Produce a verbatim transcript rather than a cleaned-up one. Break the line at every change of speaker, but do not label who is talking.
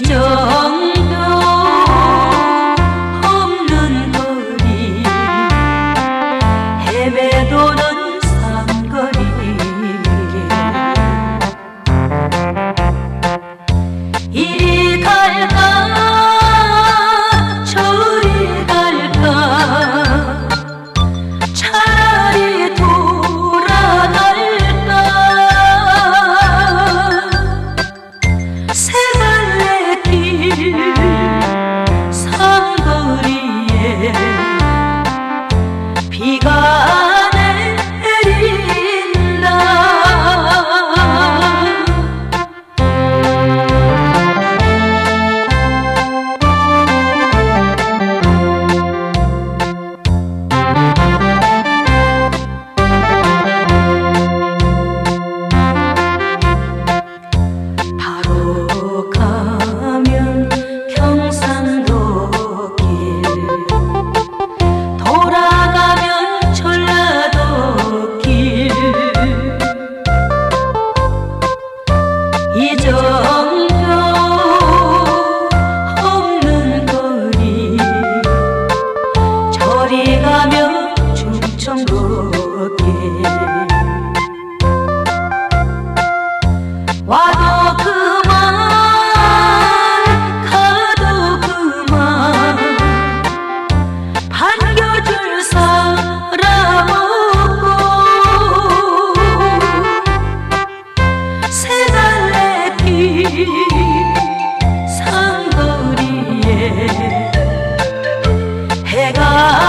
이정표 없는 거리 헤매도는 삼거리 이리 갈까 저리 갈까 차라리 돌아갈까 세 갈래 길 삼거리에 비가 내린다. 바로 가면 경상도 길 돌아가면 전라도 길 이정표 없는 거리 저리 가면 충청도 길 와도 그만 가도 그만 반겨줄 사람 없고 세 갈래 길 삼거리에 해가